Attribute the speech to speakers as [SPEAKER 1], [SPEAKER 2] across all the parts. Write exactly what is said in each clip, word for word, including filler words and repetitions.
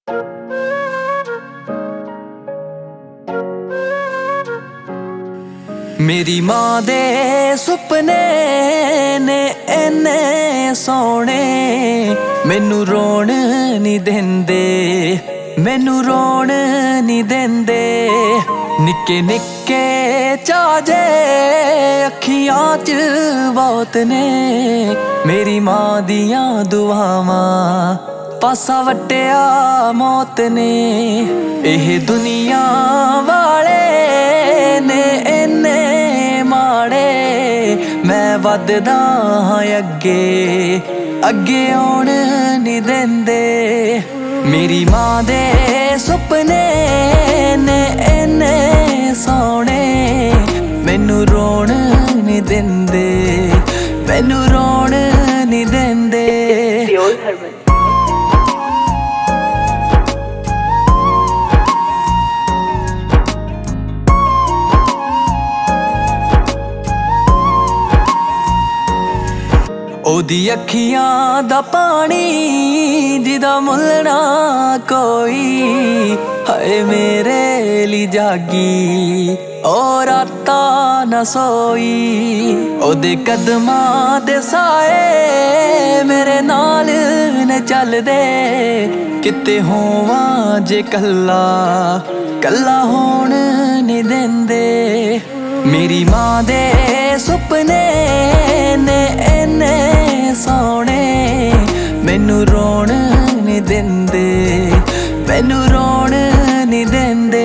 [SPEAKER 1] मेरी मां दे सुपने ने इन्ने सोने मैनू रोण नहीं देंदे, मैनू रोण नहीं देंदे। निक्के निक्के चाजे अखियां च बहुत ने मेरी मां दियां दुआवां पासा वट्टिया मौत ने। एह दुनिया वाले ने इन्ने माड़े मैं वधदा हां अगे अगे आउण नहीं देंदे। मेरी मां दे सुपने ने इन्ने सोने मैनू रोण नहीं देंदे, मैनू रोण नहीं देंदे। ओदी अखियां दा पानी जिदा मुल्ल ना कोई हाय मेरे ली जागी ओ राता ना सोई। ओदे कदमां दे साए मेरे नाल न चलदे किते होवां जे कल्ला कल्ला होण नहीं देंदे। मेरी मां दे सुपने ने इन्ने सोने मैनू रोण नहीं देंदे, मैनू रोण नहीं देंदे।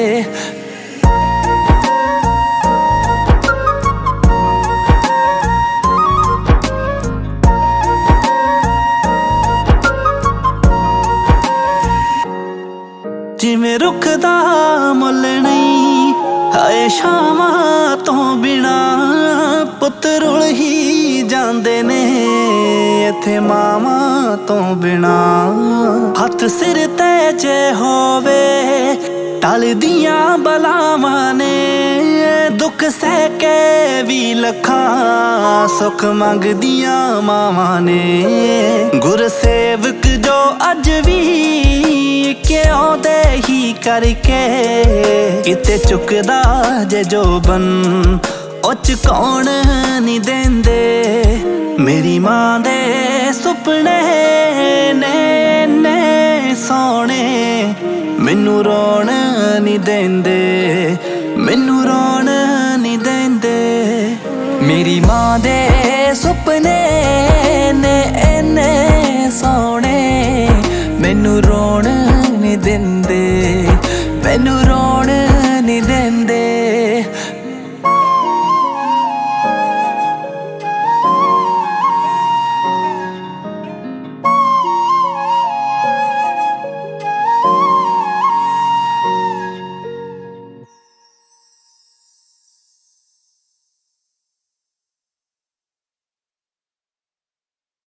[SPEAKER 1] जिवें रुख दा मुल नहीं हाए शामां तो बिना पुत रुल ही जांदे ने इत्थे मावां तो बिना। हथ सिर ते जे होवे टल दियां बलावां ने दुख सह के भी लखां सुख मंगदियां मावां ने। गुरसेवक जो अज भी क्यों दे ही करके किते चुकदा जे जो बन उच कौन नहीं देंदे। मेरी मां दे सुपने ने ने सोने मैनू रोण नहीं देंदे, मैनू रोण नहीं देंदे। मेरी मां दे सुपने ने इन्ने सोने मैनू रोण नहीं देंदे, मैनू रोण नहीं देंदे।